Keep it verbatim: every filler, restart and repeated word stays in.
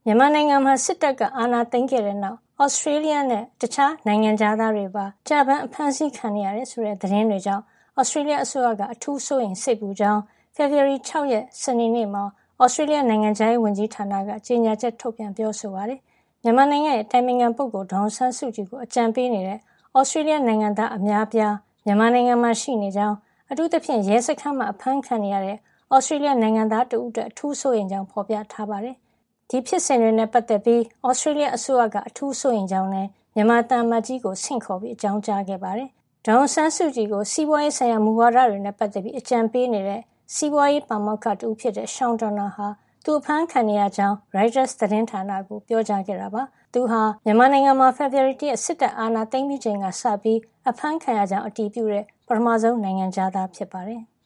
မြန်မာနိုင်ငံမှာစစ်တပ်ကအာဏာသိမ်းခဲ့တဲ့နောက်ဩစတြေးလျနဲ့တခြားနိုင်ငံသားတွေပါကြာပန်းအဖမ်းဆီးခံနေရတယ်ဆိုတဲ့သတင်းတွေကြောင့်ဩစတြေးလျအစိုးရကအထူးစိုးရိမ်စိတ်ပူကြောင်းဖေဖော်ဝါရီ၆ရက်စနေနေ့မှာဩစတြေးလျနိုင်ငံခြားရေးဝန်ကြီးဌာနကကြေညာချက်ထုတ်ပြန်ပြောဆိုပါတယ်။မြန်မာနိုင်ငံရဲ့တိုင်ပင်ခံပုဂ္ဂိုလ်ဒေါအောင်ဆန်းစုကြည်ကိုအကြံပေးနေတဲ့ဩစတြေးလျနိုင်ငံသားအများအပြားမြန်မာနိုင်ငံမှာရှိနေကြောင်းအထူးသဖြင့်ရဲစခန်းမှာအဖမ်းခံနေရတဲ့ဩစတြေးလျနိုင်ငံသားတဦးအတွက်အထူးစိုးရိမ်ကြောင်းဖော်ပြထားပါတယ်။ဒီဖြစ်စဉ်တွေနဲ့ပတ်သက်ပြီးဩစတြေးလျအစိုးရကအထူးစိုးရိမ်ကြောင်းနဲ့မြန်မာသံအမတ်ကြီးကိုဆင့်ခေါ်ပြီးအကြောင်းကြားခဲ့ပါတယ်။ဒေါအောင်ဆန်းစုကြည်ကိုစီးပွားရေးဆိုင်ရာမူဝါဒတွေနဲ့ပတ်သက်ပြီးအကြံပေးနေတဲ့စီးပွားရေးပါမောက္ခတဦးဖြစ်တဲ့ Sean Turnell ဟာသူအဖမ်းခံနေရကြောင်း Reuters သတင်းဌာနကိုပြောကြားခဲ့တာပါ။သူဟာမြန်မာနိုင်ငံမှာဖေဖော်ဝါရီလစစ်တပ်အာဏာသိမ်းပြီးချိန်ကစပြီးအဖမ်းခံရကြောင်းအတည်ပြုတဲ့ပထမဆုံးနိုင်ငံသားဖြစ်ပါတယ်။